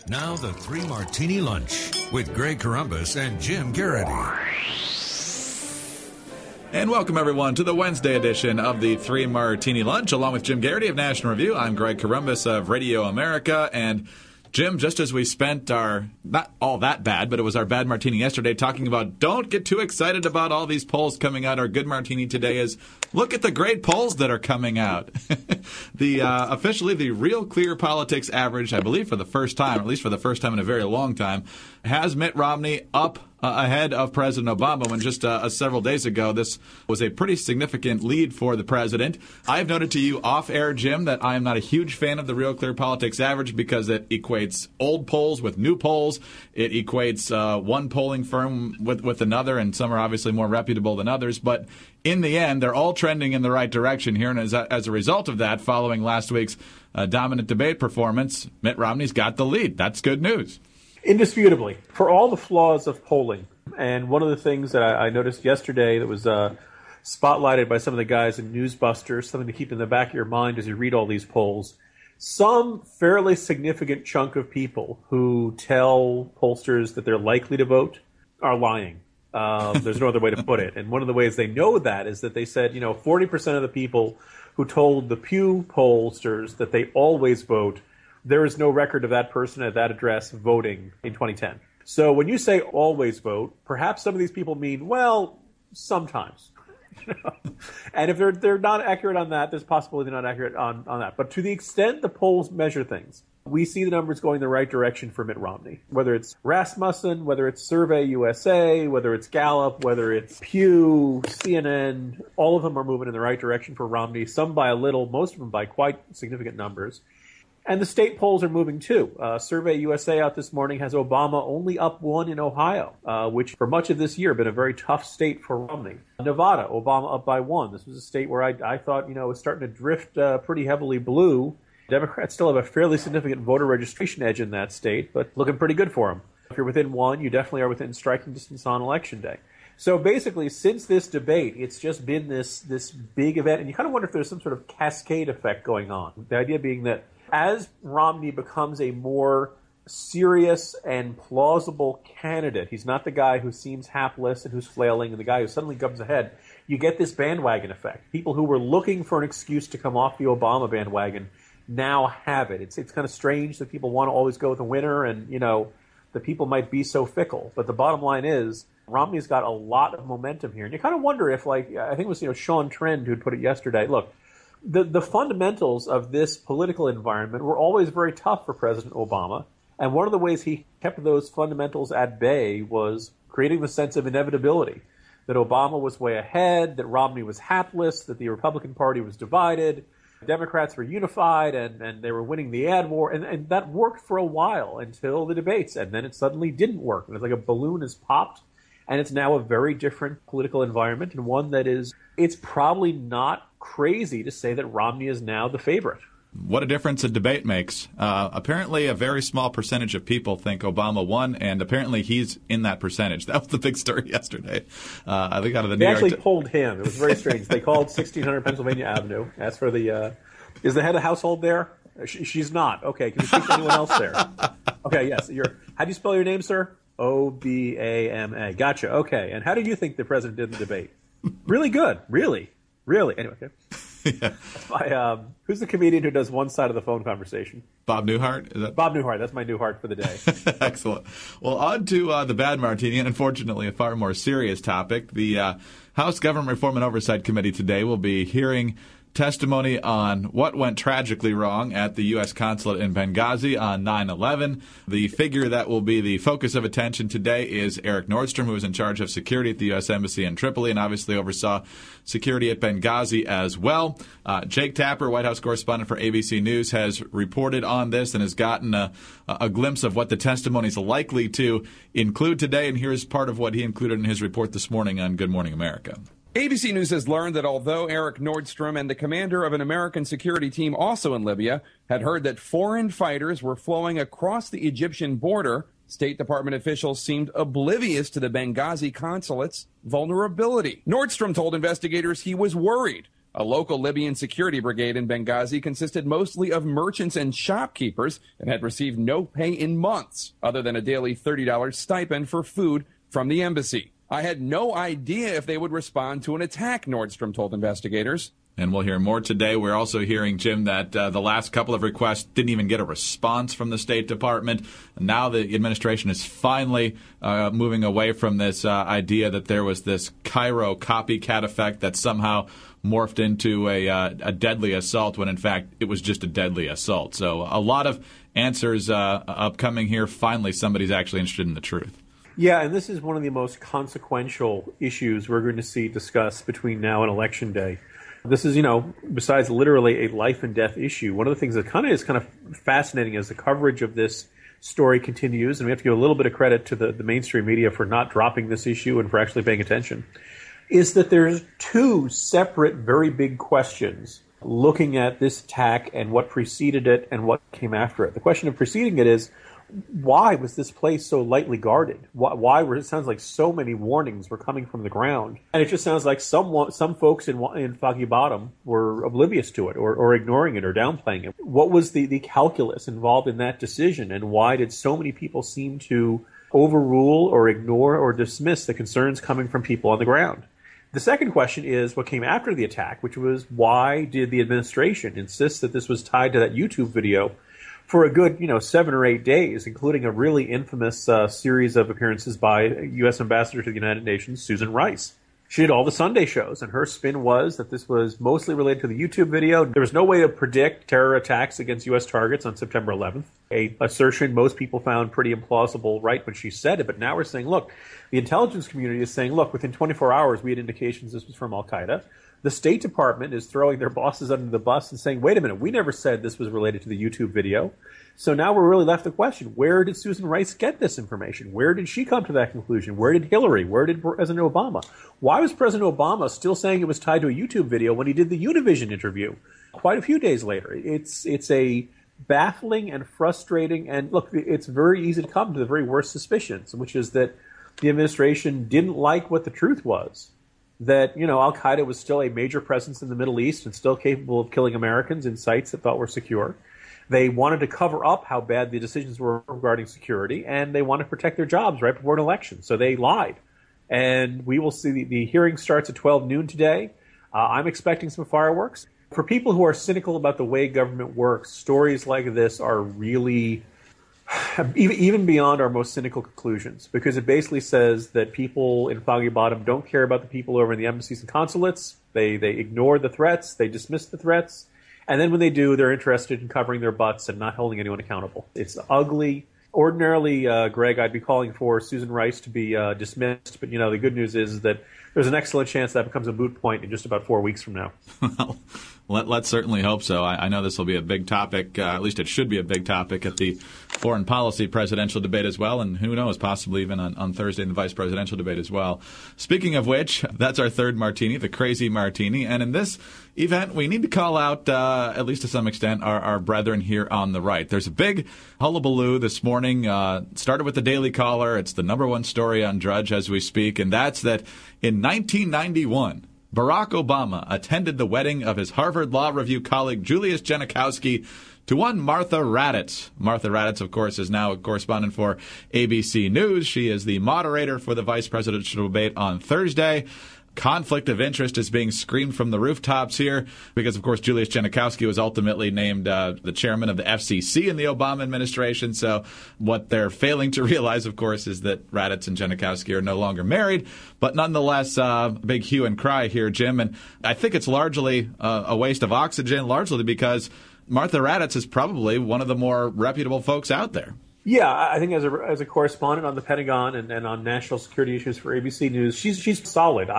Now the Three Martini Lunch with Greg Corombos and Jim Garrity. And welcome, everyone, to the Wednesday edition of the Three Martini Lunch. Along with Jim Garrity of National Review, I'm Greg Corombos of Radio America. And Jim, just as we spent our, not all that bad, but it was our bad martini yesterday, talking about don't get too excited about all these polls coming out. Our good martini today is look at the great polls that are coming out. Officially, the Real Clear Politics average, I believe for the first time, or at least for the first time in a very long time, has Mitt Romney up ahead of President Obama, when just several days ago this was a pretty significant lead for the president. I've noted to you off-air, Jim, that I am not a huge fan of the Real Clear Politics average because it equates old polls with new polls. It equates one polling firm with another, and some are obviously more reputable than others. But in the end, they're all trending in the right direction here, and as a result of that, following last week's dominant debate performance, Mitt Romney's got the lead. That's good news. Indisputably, for all the flaws of polling, and one of the things that I noticed yesterday that was spotlighted by some of the guys in Newsbusters, something to keep in the back of your mind as you read all these polls, some fairly significant chunk of people who tell pollsters that they're likely to vote are lying. There's no other way to put it. And one of the ways they know that is that they said, 40% of the people who told the Pew pollsters that they always vote, there is no record of that person at that address voting in 2010. So when you say always vote, perhaps some of these people mean, well, sometimes. And if they're not accurate on that, there's possibility they're not accurate on that. But to the extent the polls measure things, we see the numbers going the right direction for Mitt Romney. Whether it's Rasmussen, whether it's Survey USA, whether it's Gallup, whether it's Pew, CNN, all of them are moving in the right direction for Romney, some by a little, most of them by quite significant numbers. And the state polls are moving too. Survey USA out this morning has Obama only up one in Ohio, which for much of this year been a very tough state for Romney. Nevada, Obama up by one. This was a state where I thought, was starting to drift pretty heavily blue. Democrats still have a fairly significant voter registration edge in that state, but looking pretty good for them. If you're within one, you definitely are within striking distance on Election Day. So basically, since this debate, it's just been this big event, and you kind of wonder if there's some sort of cascade effect going on. The idea being that as Romney becomes a more serious and plausible candidate, he's not the guy who seems hapless and who's flailing and the guy who suddenly comes ahead, you get this bandwagon effect. People who were looking for an excuse to come off the Obama bandwagon now have it. It's kind of strange that people want to always go with the winner, and, the people might be so fickle. But the bottom line is Romney's got a lot of momentum here. And you kind of wonder if, I think it was, Sean Trend who'd put it yesterday, look, the fundamentals of this political environment were always very tough for President Obama. And one of the ways he kept those fundamentals at bay was creating the sense of inevitability, that Obama was way ahead, that Romney was hapless, that the Republican Party was divided, Democrats were unified, and they were winning the ad war. And that worked for a while until the debates. And then it suddenly didn't work. And it's like a balloon has popped. And it's now a very different political environment, and one that it's probably not crazy to say that Romney is now the favorite. What a difference a debate makes. Apparently a very small percentage of people think Obama won, and apparently he's in that percentage. That was the big story yesterday. I think out of the New York... They actually polled him. It was very strange. They called 1600 Pennsylvania Avenue. Asked for the... is the head of household there? She's not. Okay, can you speak to anyone else there? Okay, yes. How do you spell your name, sir? Obama. Gotcha. Okay. And how do you think the president did in the debate? Really good. Really. Anyway, okay. Yeah. Who's the comedian who does one side of the phone conversation? Bob Newhart? Bob Newhart. That's my Newhart for the day. Excellent. Well, on to the bad martini, and unfortunately a far more serious topic. The House Government Reform and Oversight Committee today will be hearing testimony on what went tragically wrong at the U.S. consulate in Benghazi on 9/11. The figure that will be the focus of attention today is Eric Nordstrom, who was in charge of security at the U.S. Embassy in Tripoli and obviously oversaw security at Benghazi as well. Jake Tapper, White House correspondent for ABC News, has reported on this and has gotten a glimpse of what the testimony is likely to include today. And here's part of what he included in his report this morning on Good Morning America. ABC News has learned that although Eric Nordstrom and the commander of an American security team also in Libya had heard that foreign fighters were flowing across the Egyptian border, State Department officials seemed oblivious to the Benghazi consulate's vulnerability. Nordstrom told investigators he was worried A local Libyan security brigade in Benghazi consisted mostly of merchants and shopkeepers and had received no pay in months, other than a daily $30 stipend for food from the embassy. I had no idea if they would respond to an attack, Nordstrom told investigators. And we'll hear more today. We're also hearing, Jim, that the last couple of requests didn't even get a response from the State Department. Now the administration is finally moving away from this idea that there was this Cairo copycat effect that somehow morphed into a deadly assault when, in fact, it was just a deadly assault. So a lot of answers upcoming here. Finally, somebody's actually interested in the truth. Yeah, and this is one of the most consequential issues we're going to see discussed between now and Election Day. This is, besides literally a life and death issue, one of the things that is kind of fascinating as the coverage of this story continues, and we have to give a little bit of credit to the mainstream media for not dropping this issue and for actually paying attention, is that there's two separate, very big questions looking at this attack and what preceded it and what came after it. The question of preceding it is, why was this place so lightly guarded? Why were it sounds like so many warnings were coming from the ground? And it just sounds like some folks in Foggy Bottom were oblivious to it or ignoring it or downplaying it. What was the calculus involved in that decision, and why did so many people seem to overrule or ignore or dismiss the concerns coming from people on the ground? The second question is what came after the attack, which was why did the administration insist that this was tied to that YouTube video for a good, 7 or 8 days, including a really infamous series of appearances by U.S. Ambassador to the United Nations, Susan Rice. She did all the Sunday shows, and her spin was that this was mostly related to the YouTube video. There was no way to predict terror attacks against U.S. targets on September 11th, a assertion most people found pretty implausible right when she said it. But now we're saying, look, the intelligence community is saying, look, within 24 hours, we had indications this was from al-Qaeda. The State Department is throwing their bosses under the bus and saying, wait a minute, we never said this was related to the YouTube video. So now we're really left the question, where did Susan Rice get this information? Where did she come to that conclusion? Where did Hillary? Where did President Obama? Why was President Obama still saying it was tied to a YouTube video when he did the Univision interview quite a few days later? It's a baffling and frustrating, and look, it's very easy to come to the very worst suspicions, which is that the administration didn't like what the truth was. That, al-Qaeda was still a major presence in the Middle East and still capable of killing Americans in sites that thought were secure. They wanted to cover up how bad the decisions were regarding security, and they wanted to protect their jobs right before an election. So they lied. And we will see the hearing starts at 12 noon today. I'm expecting some fireworks. For people who are cynical about the way government works, stories like this are really even beyond our most cynical conclusions, because it basically says that people in Foggy Bottom don't care about the people over in the embassies and consulates. They ignore the threats. They dismiss the threats. And then when they do, they're interested in covering their butts and not holding anyone accountable. It's ugly. Ordinarily, Greg, I'd be calling for Susan Rice to be dismissed. But, the good news is that there's an excellent chance that becomes a moot point in just about 4 weeks from now. Well, let's certainly hope so. I know this will be a big topic, at least it should be a big topic at the foreign policy presidential debate as well, and who knows, possibly even on Thursday in the vice presidential debate as well. Speaking of which, that's our third martini, the crazy martini, and in this event, we need to call out, at least to some extent, our brethren here on the right. There's a big hullabaloo this morning, started with the Daily Caller. It's the number one story on Drudge as we speak, and that's that in 1991, Barack Obama attended the wedding of his Harvard Law Review colleague Julius Genachowski to one Martha Raddatz. Martha Raddatz, of course, is now a correspondent for ABC News. She is the moderator for the vice presidential debate on Thursday. Conflict of interest is being screamed from the rooftops here because, of course, Julius Genachowski was ultimately named the chairman of the FCC in the Obama administration. So what they're failing to realize, of course, is that Raddatz and Genachowski are no longer married. But nonetheless, big hue and cry here, Jim. And I think it's largely a waste of oxygen, largely because Martha Raddatz is probably one of the more reputable folks out there. Yeah, I think as a correspondent on the Pentagon and on national security issues for ABC News, she's solid.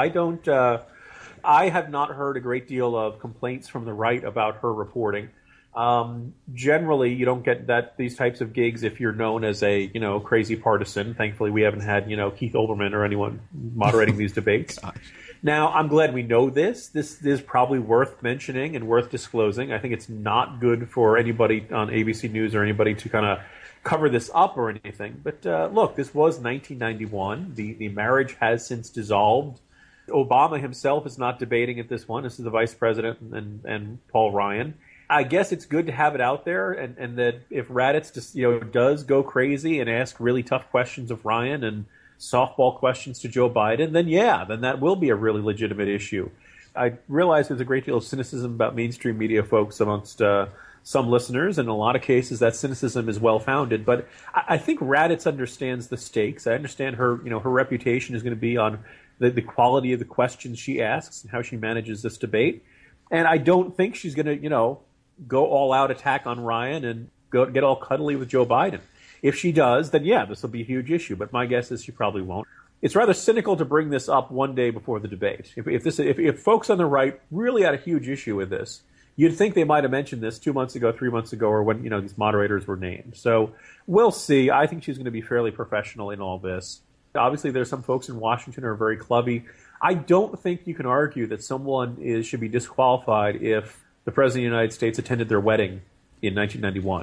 I have not heard a great deal of complaints from the right about her reporting. Generally, you don't get these types of gigs if you're known as a crazy partisan. Thankfully, we haven't had Keith Olbermann or anyone moderating these debates. Now, I'm glad we know this. This is probably worth mentioning and worth disclosing. I think it's not good for anybody on ABC News or anybody to kind of cover this up or anything. But look, this was 1991. The marriage has since dissolved. Obama himself is not debating at this one. This is the vice president and Paul Ryan. I guess it's good to have it out there, and that if Raddatz just, does go crazy and ask really tough questions of Ryan and softball questions to Joe Biden, then that will be a really legitimate issue. I realize there's a great deal of cynicism about mainstream media folks amongst some listeners, and in a lot of cases that cynicism is well-founded, but I think Raddatz understands the stakes. I understand her reputation is going to be on the quality of the questions she asks and how she manages this debate. And I don't think she's going to, go all-out attack on Ryan and get all cuddly with Joe Biden. If she does, then this will be a huge issue, but my guess is she probably won't. It's rather cynical to bring this up one day before the debate. If folks on the right really had a huge issue with this, you'd think they might have mentioned this 2 months ago, 3 months ago, or when these moderators were named. So we'll see. I think she's going to be fairly professional in all this. Obviously, there's some folks in Washington who are very clubby. I don't think you can argue that someone should be disqualified if the President of the United States attended their wedding in 1991.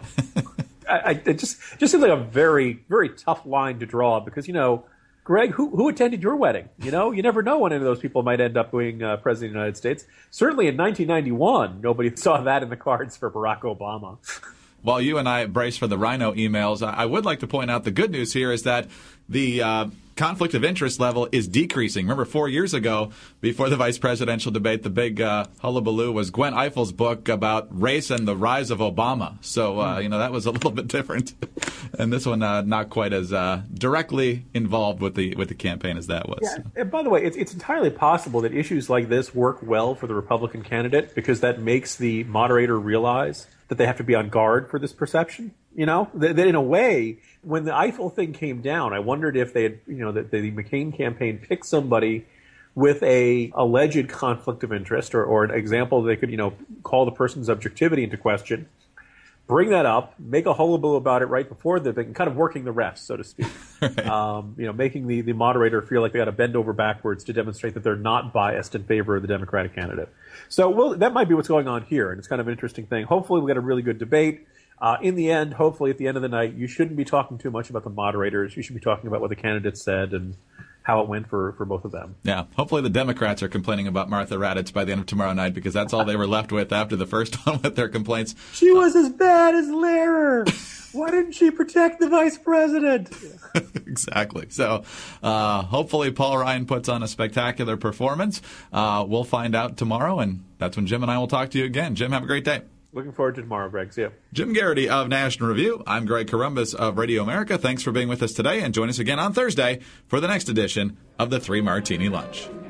It just seems like a very, very tough line to draw because, Greg, who attended your wedding? You never know when any of those people might end up being President of the United States. Certainly in 1991, nobody saw that in the cards for Barack Obama. While you and I brace for the Rhino emails, I would like to point out the good news here is that the conflict of interest level is decreasing. Remember, 4 years ago, before the vice presidential debate, the big hullabaloo was Gwen Eifel's book about race and the rise of Obama. So, that was a little bit different. And this one not quite as directly involved with the campaign as that was. Yeah. And by the way, it's entirely possible that issues like this work well for the Republican candidate because that makes the moderator realize that they have to be on guard for this perception. That in a way, when the Eiffel thing came down, I wondered if they had, that the McCain campaign picked somebody with a alleged conflict of interest or an example they could, call the person's objectivity into question, bring that up, make a hullabaloo about it right before the thing, kind of working the refs, so to speak. Right. Making the moderator feel like they got to bend over backwards to demonstrate that they're not biased in favor of the Democratic candidate. So that might be what's going on here, and it's kind of an interesting thing. Hopefully we'll get a really good debate. In the end, hopefully at the end of the night, you shouldn't be talking too much about the moderators. You should be talking about what the candidates said and how it went for both of them. Yeah, hopefully the Democrats are complaining about Martha Raddatz by the end of tomorrow night because that's all they were left with after the first one with their complaints. She was as bad as Lehrer. Why didn't she protect the vice president? Exactly. So hopefully Paul Ryan puts on a spectacular performance. We'll find out tomorrow, and that's when Jim and I will talk to you again. Jim, have a great day. Looking forward to tomorrow, Greg. See you. Jim Garrity of National Review. I'm Greg Corombos of Radio America. Thanks for being with us today, and join us again on Thursday for the next edition of the 3 Martini Lunch.